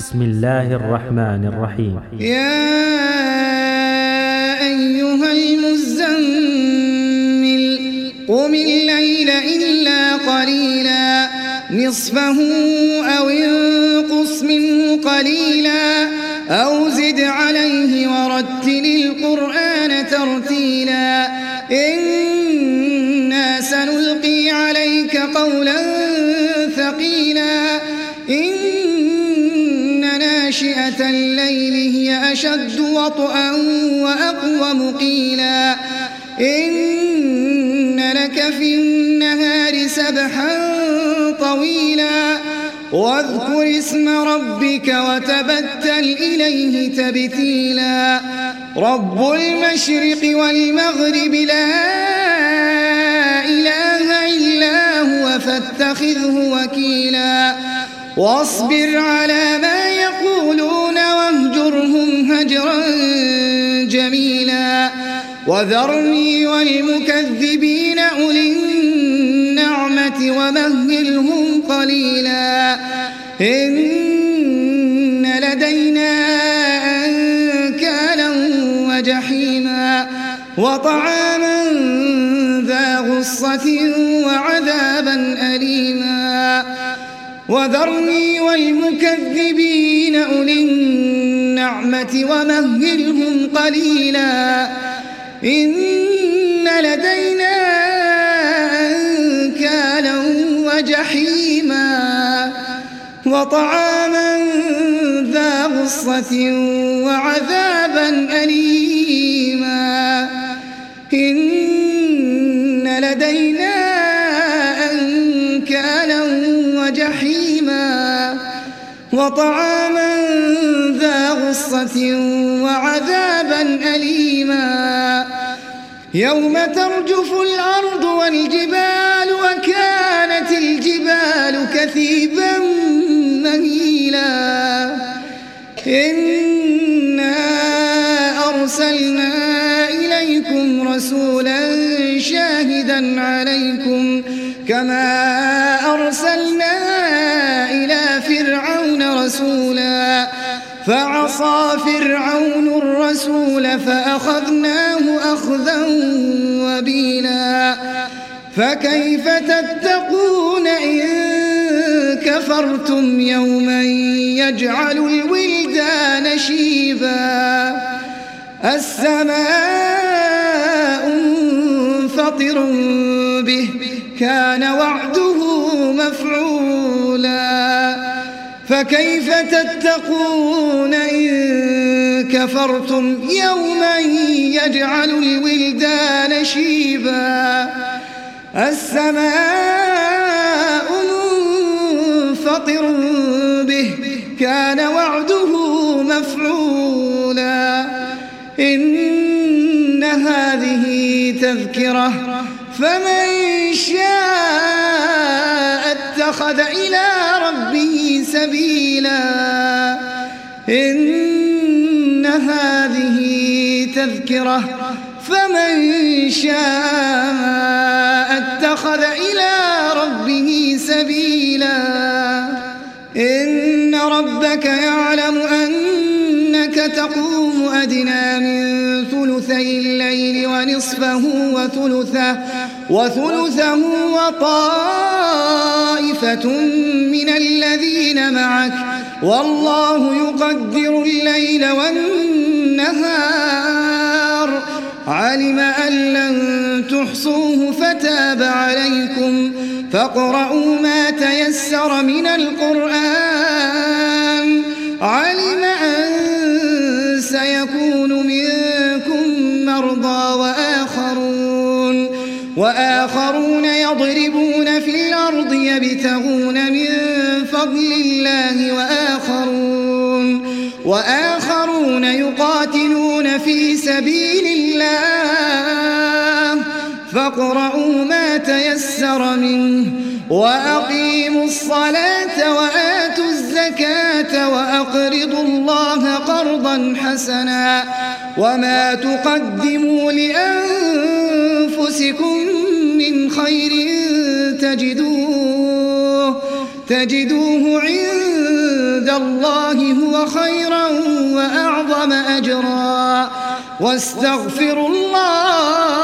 بسم الله الرحمن الرحيم. يا أيها المزمل قم الليل إلا قليلا نصفه أو انقص منه قليلا أو زد عليه ورتل القرآن ترتيلا إنا سنلقي عليك قولا ثقيلا إن ناشئة الليل هي أشد وطئا وأقوم قيلا إن لك في النهار سبحا طويلا واذكر اسم ربك وتبتل إليه تبتيلا رب المشرق والمغرب لا إله إلا هو فاتخذه وكيلا واصبر على ما يقولون واهجرهم هجرا جميلا وذرني والمكذبين أولي النعمة ومهلهم قليلا إن لدينا أنكالا وجحيما وطعاما ذا غصة وعذابا أليما وذرني والمكذبين أولي النعمة ومهلهم قليلا إن لدينا أنكالا وجحيما وطعاما ذا غصة وعذابا أليما إن لدينا أنكالا وجحيما وطعاما ذا غصة وعذابا أليما يوم ترجف الأرض والجبال وكانت الجبال كثيبا مهيلا إنا أرسلنا إليكم رسولا شاهدا عليكم كما أرسلنا إلى فرعون رسولا فعصى فرعون الرسول فأخذناه أخذا وبيلا فكيف تتقون إن كفرتم يوما يجعل الولدان شيبا السماء منفطر به كان وعده مفعولا فكيف تتقون إن كفرتم يوما يجعل الولدان شيبا السماء منفطر به كان وعده مفعولا إن هذه تذكرة فمن شاء اتخذ إلى ربه سبيلا إن هذه تذكرة فمن شاء اتخذ إلى ربه سبيلا إن ربك يعلم أنك تقوم أدنى من ثلثي الليل ونصفه وثلثه وطائفة من الذين معك والله يقدر الليل والنهار علم أن لن تحصوه فتاب عليكم فاقرؤوا ما تيسر من القرآن علم أن سيكون منكم مرضى وآخرون يضربون في الأرض يبتغون من فضل الله وآخرون يقاتلون في سبيل الله فاقرؤوا ما تيسر منه وأقيموا الصلاة وآتوا الزكاة وأقرضوا الله قرضا حسنا وما تقدموا لأنفسكم من خير تجدوه عند الله هو خيرا وأعظم أجرا واستغفروا الله